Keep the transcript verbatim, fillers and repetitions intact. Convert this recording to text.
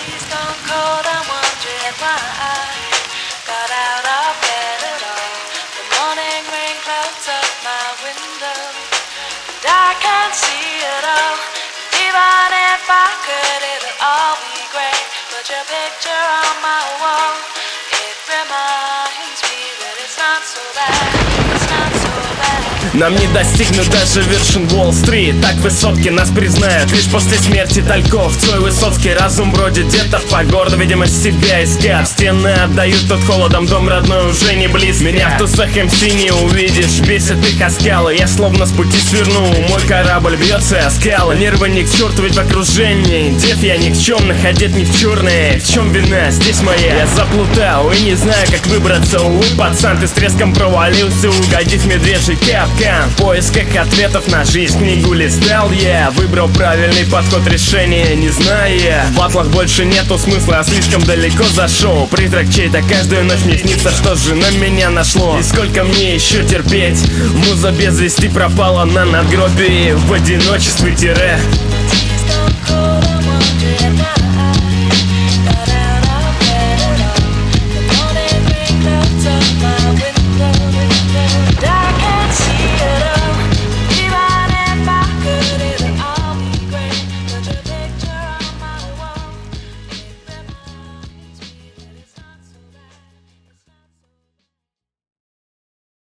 She's gone cold, I'm wondering why I got out of bed at all. The morning rain clouds up my window, and I can't see it all. And even if I could, it'll all be great. Put your picture on my wall, it reminds me that it's not so bad, it's not so bad. Нам не достигнуть даже вершин Уолл-стрит. Так высотки нас признают лишь после смерти тальков. Твой высоцкий разум бродит где-то по городу, видимо, себя искать. Стены отдают тот холодом, дом родной уже не близко. Меня в тусах эм си не увидишь, бесит их оскалы. Я словно с пути свернул, мой корабль бьется о скалы. Нервы ни к черту, ведь в окружении дев я никчемных, одет не в черные. В чем вина здесь моя? Я заплутал и не знаю, как выбраться. Увы, пацан, ты с треском провалился, угодив медвежий капкан. В поисках ответов на жизнь книгу листал я, выбрал правильный подход, решения не зная. В батлах больше нету смысла, а слишком далеко зашел. Призрак чей-то каждую ночь мне снится, что же на меня нашло. И сколько мне еще терпеть? Муза без вести пропала на надгробии. В одиночестве тире